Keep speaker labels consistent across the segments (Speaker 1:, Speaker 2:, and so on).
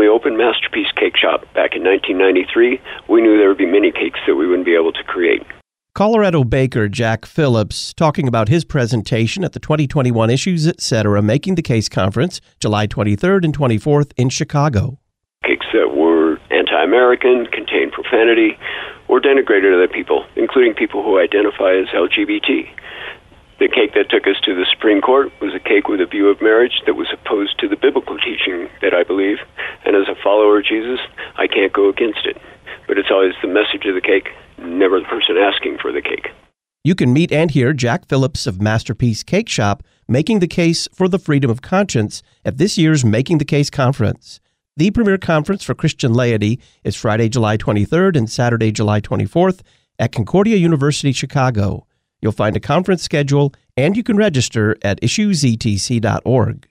Speaker 1: we opened Masterpiece Cake Shop back in 1993, we knew there would be many cakes that we wouldn't be able to create.
Speaker 2: Colorado baker Jack Phillips talking about his presentation at the 2021 Issues Etc. Making the Case Conference, July 23rd and 24th in Chicago.
Speaker 1: Cakes that were anti-American, contained profanity, or denigrated other people, including people who identify as LGBT. The cake that took us to the Supreme Court was a cake with a view of marriage that was opposed to the biblical teaching that I believe, and as a follower of Jesus, I can't go against it. But it's always the message of the cake, never the person asking for the cake.
Speaker 2: You can meet and hear Jack Phillips of Masterpiece Cake Shop making the case for the freedom of conscience at this year's Making the Case Conference. The premier conference for Christian laity is Friday, July 23rd and Saturday, July 24th at Concordia University, Chicago. You'll find a conference schedule, and you can register at issuesetc.org.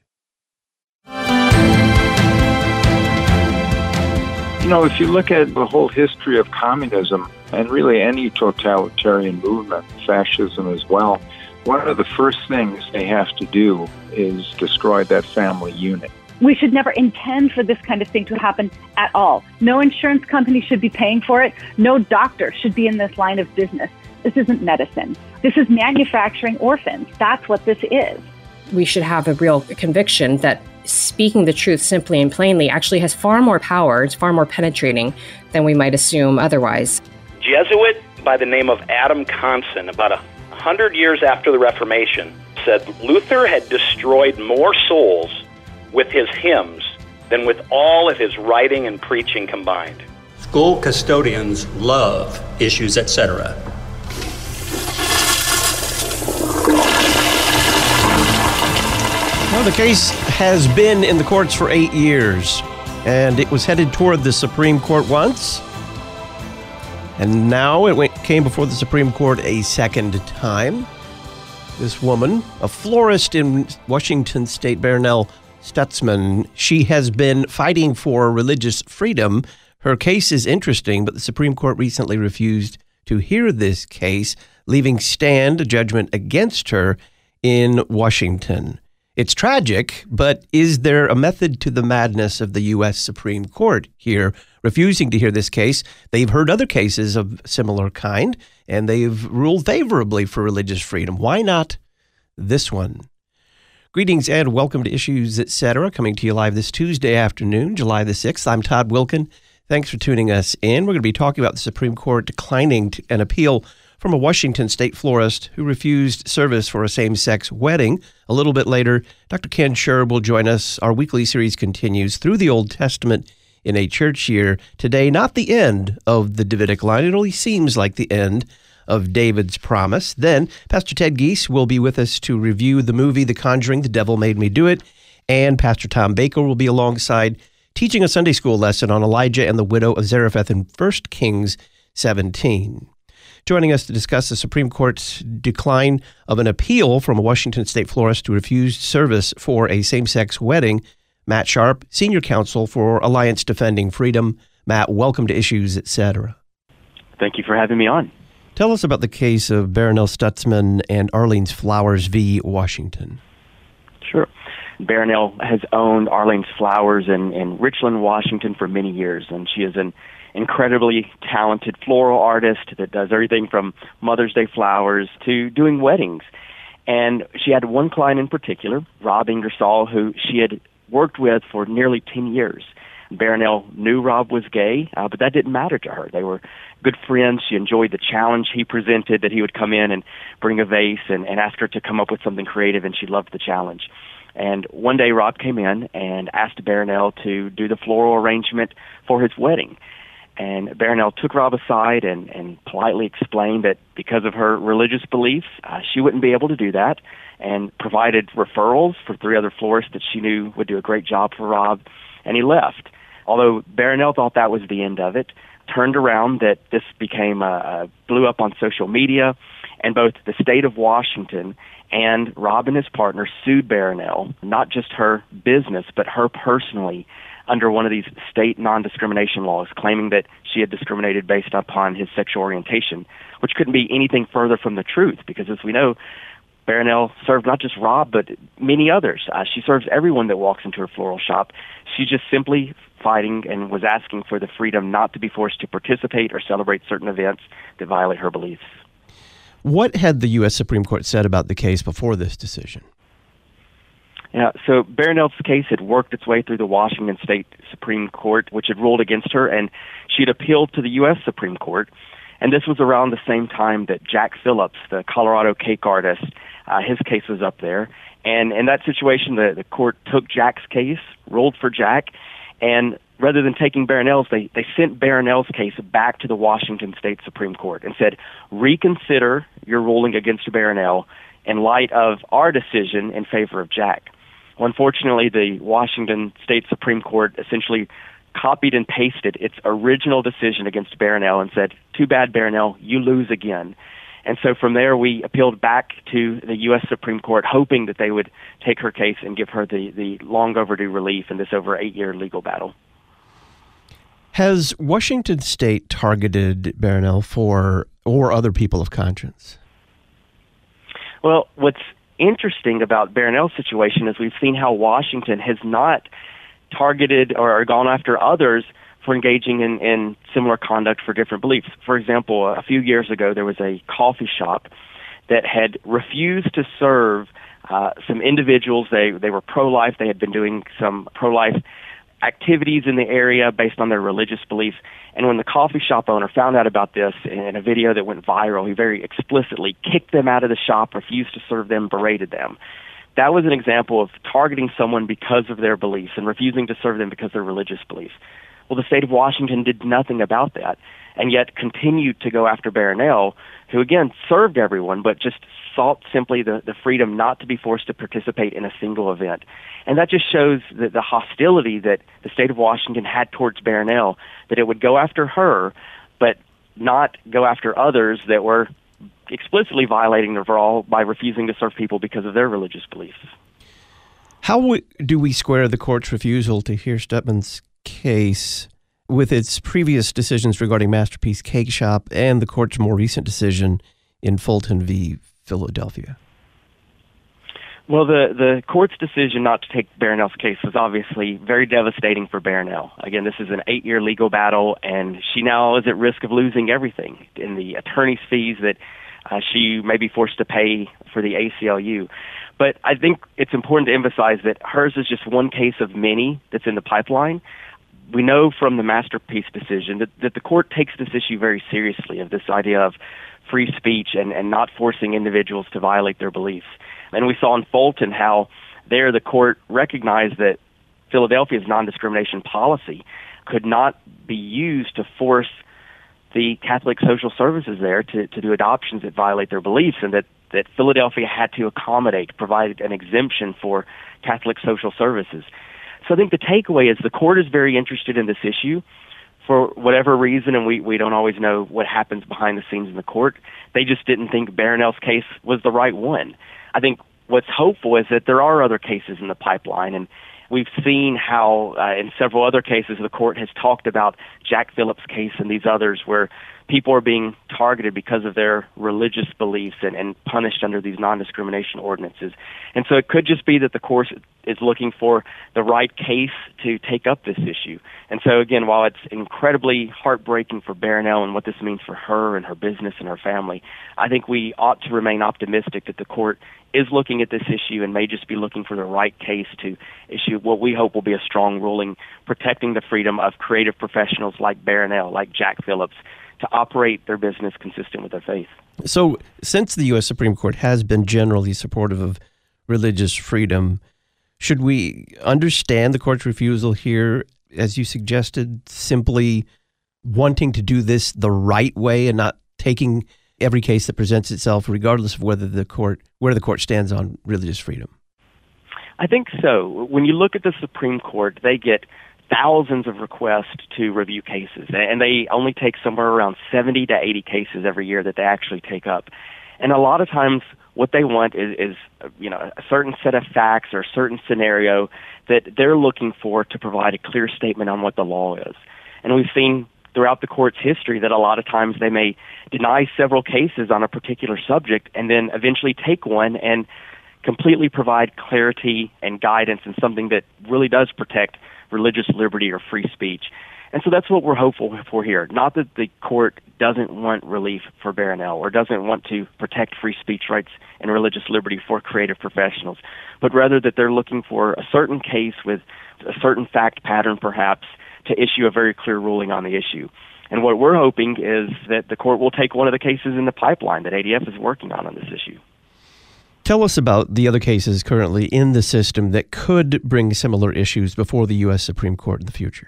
Speaker 3: You know, if you look at the whole history of communism, and really any totalitarian movement, fascism as well, one of the first things they have to do is destroy that family unit.
Speaker 4: We should never intend for this kind of thing to happen at all. No insurance company should be paying for it. No doctor should be in this line of business. This isn't medicine. This is manufacturing orphans. That's what this is.
Speaker 5: We should have a real conviction that speaking the truth simply and plainly actually has far more power, it's far more penetrating than we might assume otherwise.
Speaker 6: Jesuit by the name of Adam Conson, about 100 years after the Reformation, said Luther had destroyed more souls with his hymns than with all of his writing and preaching combined.
Speaker 7: School custodians love Issues Etc.
Speaker 2: Well, the case has been in the courts for 8 years, and it was headed toward the Supreme Court once, and now it came before the Supreme Court a second time. This woman, a florist in Washington State, Bernell Stutzman, she has been fighting for religious freedom. Her case is interesting, but the Supreme Court recently refused to hear this case, leaving stand a judgment against her in Washington. It's tragic, but is there a method to the madness of the U.S. Supreme Court here, refusing to hear this case? They've heard other cases of similar kind, and they've ruled favorably for religious freedom. Why not this one? Greetings and welcome to Issues Etc., coming to you live this Tuesday afternoon, July the 6th. I'm Todd Wilkin. Thanks for tuning us in. We're going to be talking about the Supreme Court declining an appeal from a Washington State florist who refused service for a same-sex wedding. A little bit later, Dr. Ken Scherb will join us. Our weekly series continues through the Old Testament in a church year. Today, not the end of the Davidic line. It only seems like the end of David's promise. Then, Pastor Ted Giese will be with us to review the movie The Conjuring, The Devil Made Me Do It. And Pastor Tom Baker will be alongside teaching a Sunday school lesson on Elijah and the widow of Zarephath in 1 Kings 17. Joining us to discuss the Supreme Court's decline of an appeal from a Washington State florist who refused service for a same-sex wedding, Matt Sharp, Senior Counsel for Alliance Defending Freedom. Matt, welcome to Issues Etc.
Speaker 8: Thank you for having me on.
Speaker 2: Tell us about the case of Bernell Stutzman and Arlene's Flowers v. Washington.
Speaker 8: Sure. Bernell has owned Arlene's Flowers in Richland, Washington for many years, and she is an incredibly talented floral artist that does everything from Mother's Day flowers to doing weddings. And she had one client in particular, Rob Ingersoll, who she had worked with for nearly 10 years. Bernell knew Rob was gay, but that didn't matter to her. They were good friends. She enjoyed the challenge he presented, that he would come in and bring a vase and ask her to come up with something creative, and she loved the challenge. And one day Rob came in and asked Bernell to do the floral arrangement for his wedding. And Bernell took Rob aside and politely explained that because of her religious beliefs, she wouldn't be able to do that, and provided referrals for 3 other florists that she knew would do a great job for Rob, and he left. Although Bernell thought that was the end of it, turned around that this became blew up on social media, and both the state of Washington and Rob and his partner sued Bernell, not just her business, but her personally, under one of these state non-discrimination laws, claiming that she had discriminated based upon his sexual orientation, which couldn't be anything further from the truth, because as we know, Barronelle served not just Rob, but many others. She serves everyone that walks into her floral shop. She's just simply fighting and was asking for the freedom not to be forced to participate or celebrate certain events that violate her beliefs.
Speaker 2: What had the U.S. Supreme Court said about the case before this decision?
Speaker 8: Yeah, so Barronelle's case had worked its way through the Washington State Supreme Court, which had ruled against her, and she'd appealed to the U.S. Supreme Court. And this was around the same time that Jack Phillips, the Colorado cake artist, his case was up there. And in that situation, the court took Jack's case, ruled for Jack, and rather than taking Barronelle's, they sent Barronelle's case back to the Washington State Supreme Court and said, reconsider your ruling against Barronelle in light of our decision in favor of Jack. Well, unfortunately, the Washington State Supreme Court essentially copied and pasted its original decision against Barronelle and said, too bad, Barronelle, you lose again. And so from there, we appealed back to the U.S. Supreme Court, hoping that they would take her case and give her the long overdue relief in this over 8-year legal battle.
Speaker 2: Has Washington State targeted Barronelle or other people of conscience?
Speaker 8: Well, what's interesting about Barronelle's situation is we've seen how Washington has not targeted or gone after others for engaging in similar conduct for different beliefs. For example, a few years ago, there was a coffee shop that had refused to serve some individuals. They were pro-life. They had been doing some pro-life activities in the area based on their religious beliefs. And when the coffee shop owner found out about this in a video that went viral, he very explicitly kicked them out of the shop, refused to serve them, berated them. That was an example of targeting someone because of their beliefs and refusing to serve them because of their religious beliefs. Well, the state of Washington did nothing about that, and yet continued to go after Barronelle, who, again, served everyone, but just sought simply the freedom not to be forced to participate in a single event. And that just shows the hostility that the state of Washington had towards Barronelle, that it would go after her, but not go after others that were explicitly violating the law by refusing to serve people because of their religious beliefs.
Speaker 2: How do we square the court's refusal to hear Stepman's case with its previous decisions regarding Masterpiece Cake Shop and the court's more recent decision in Fulton v. Philadelphia?
Speaker 8: Well, the court's decision not to take Barronelle's case was obviously very devastating for Barronelle. Again, this is an 8-year legal battle, and she now is at risk of losing everything in the attorney's fees that she may be forced to pay for the ACLU. But I think it's important to emphasize that hers is just one case of many that's in the pipeline. We know from the Masterpiece decision that the court takes this issue very seriously, of this idea of free speech and not forcing individuals to violate their beliefs. And we saw in Fulton how there the court recognized that Philadelphia's non-discrimination policy could not be used to force the Catholic social services there to do adoptions that violate their beliefs, and that Philadelphia had to provide an exemption for Catholic social services. So I think the takeaway is the court is very interested in this issue for whatever reason, and we don't always know what happens behind the scenes in the court. They just didn't think Barronelle's case was the right one. I think what's hopeful is that there are other cases in the pipeline, and we've seen how in several other cases the court has talked about Jack Phillips' case and these others where people are being targeted because of their religious beliefs and punished under these non-discrimination ordinances. And so it could just be that the court is looking for the right case to take up this issue. And so, again, while it's incredibly heartbreaking for Barronelle and what this means for her and her business and her family, I think we ought to remain optimistic that the court is looking at this issue and may just be looking for the right case to issue what we hope will be a strong ruling protecting the freedom of creative professionals like Barronelle, like Jack Phillips, to operate their business consistent with their faith.
Speaker 2: So since the U.S. Supreme Court has been generally supportive of religious freedom, should we understand the court's refusal here, as you suggested, simply wanting to do this the right way and not taking every case that presents itself, regardless of where the court stands on religious freedom?
Speaker 8: I think so. When you look at the Supreme Court, they get thousands of requests to review cases, and they only take somewhere around 70 to 80 cases every year that they actually take up. And a lot of times what they want is a certain set of facts or a certain scenario that they're looking for to provide a clear statement on what the law is. And we've seen throughout the court's history that a lot of times they may deny several cases on a particular subject and then eventually take one and completely provide clarity and guidance in something that really does protect religious liberty or free speech. And so that's what we're hopeful for here. Not that the court doesn't want relief for Barronelle or doesn't want to protect free speech rights and religious liberty for creative professionals, but rather that they're looking for a certain case with a certain fact pattern perhaps to issue a very clear ruling on the issue. And what we're hoping is that the court will take one of the cases in the pipeline that ADF is working on this issue.
Speaker 2: Tell us about the other cases currently in the system that could bring similar issues before the U.S. Supreme Court in the future.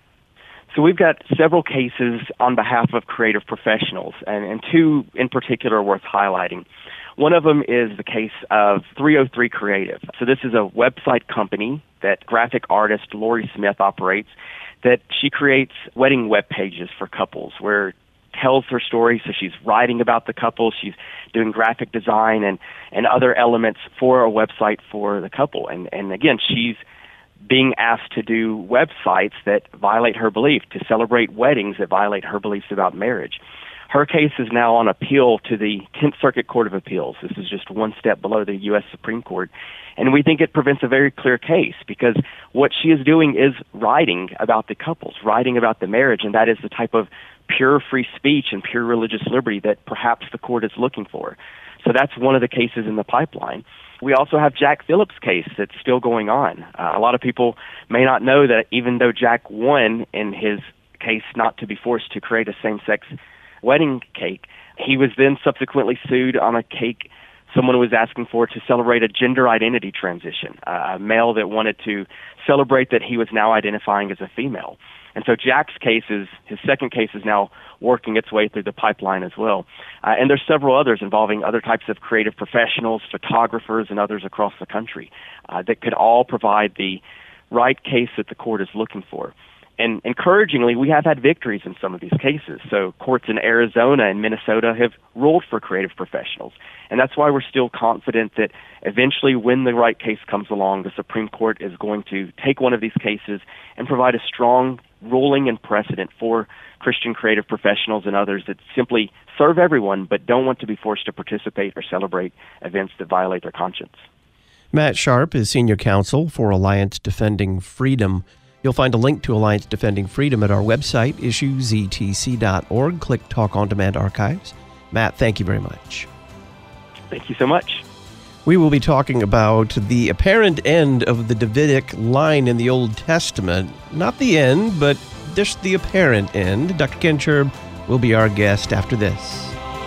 Speaker 8: So we've got several cases on behalf of creative professionals, and two in particular are worth highlighting. One of them is the case of 303 Creative. So this is a website company that graphic artist Lori Smith operates, that she creates wedding web pages for couples where tells her story. So she's writing about the couple, she's doing graphic design and other elements for a website for the couple. And again, she's being asked to do websites that violate her belief, to celebrate weddings that violate her beliefs about marriage. Her case is now on appeal to the 10th Circuit Court of Appeals. This is just one step below the U.S. Supreme Court. And we think it presents a very clear case because what she is doing is writing about the couples, writing about the marriage, and that is the type of pure free speech and pure religious liberty that perhaps the court is looking for. So that's one of the cases in the pipeline. We also have Jack Phillips' case that's still going on. A lot of people may not know that even though Jack won in his case not to be forced to create a same-sex wedding cake, he was then subsequently sued on a cake someone was asking for to celebrate a gender identity transition, a male that wanted to celebrate that he was now identifying as a female. And so Jack's case his second case is now working its way through the pipeline as well. And there's several others involving other types of creative professionals, photographers, and others across the country that could all provide the right case that the court is looking for. And encouragingly, we have had victories in some of these cases. So courts in Arizona and Minnesota have ruled for creative professionals. And that's why we're still confident that eventually when the right case comes along, the Supreme Court is going to take one of these cases and provide a strong ruling and precedent for Christian creative professionals and others that simply serve everyone but don't want to be forced to participate or celebrate events that violate their conscience.
Speaker 2: Matt Sharp is Senior Counsel for Alliance Defending Freedom. You'll find a link to Alliance Defending Freedom at our website, issuesetc.org. Click Talk On Demand Archives. Matt, thank you very much.
Speaker 8: Thank you so much.
Speaker 2: We will be talking about the apparent end of the Davidic line in the Old Testament. Not the end, but just the apparent end. Dr. Ken Sherb will be our guest after this.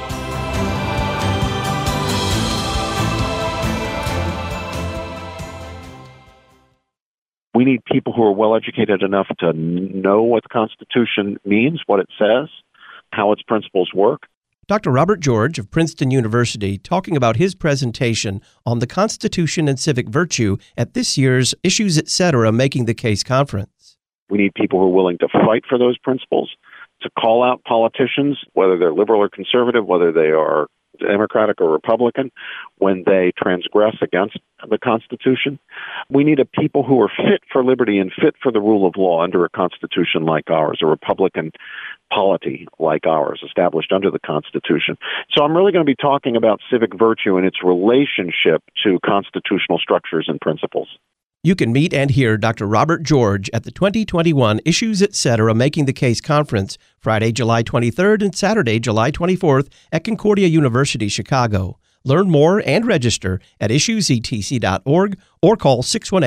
Speaker 9: We need people who are well-educated enough to know what the Constitution means, what it says, how its principles work.
Speaker 2: Dr. Robert George of Princeton University talking about his presentation on the Constitution and civic virtue at this year's Issues Etc. Making the Case conference.
Speaker 9: We need people who are willing to fight for those principles, to call out politicians, whether they're liberal or conservative, whether they are Democratic or Republican, when they transgress against the Constitution. We need a people who are fit for liberty and fit for the rule of law under a Constitution like ours, a Republican polity like ours, established under the Constitution. So I'm really going to be talking about civic virtue and its relationship to constitutional structures and principles.
Speaker 2: You can meet and hear Dr. Robert George at the 2021 Issues Etc. Making the Case conference, Friday, July 23rd and Saturday, July 24th at Concordia University, Chicago. Learn more and register at issuesetc.org or call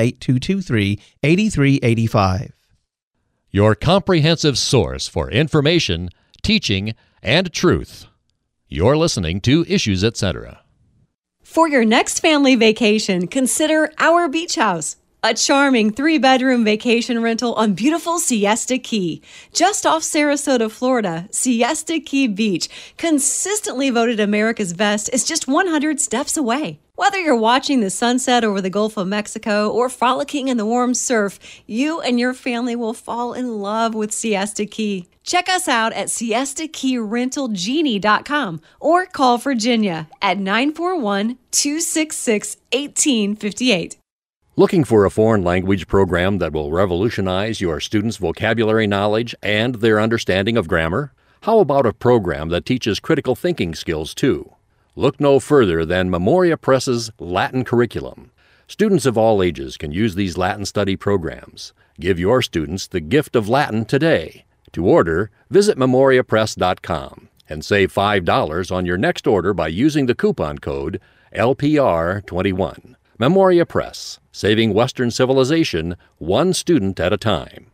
Speaker 2: 618-223-8385.
Speaker 10: Your comprehensive source for information, teaching, and truth. You're listening to Issues Etc.
Speaker 11: For your next family vacation, consider Our Beach House, a charming 3-bedroom vacation rental on beautiful Siesta Key. Just off Sarasota, Florida, Siesta Key Beach, consistently voted America's best, is just 100 steps away. Whether you're watching the sunset over the Gulf of Mexico or frolicking in the warm surf, you and your family will fall in love with Siesta Key. Check us out at siestakeyrentalgenie.com or call Virginia at 941-266-1858.
Speaker 10: Looking for a foreign language program that will revolutionize your students' vocabulary knowledge and their understanding of grammar? How about a program that teaches critical thinking skills too? Look no further than Memoria Press's Latin curriculum. Students of all ages can use these Latin study programs. Give your students the gift of Latin today. To order, visit memoriapress.com and save $5 on your next order by using the coupon code LPR21. Memoria Press, saving Western civilization one student at a time.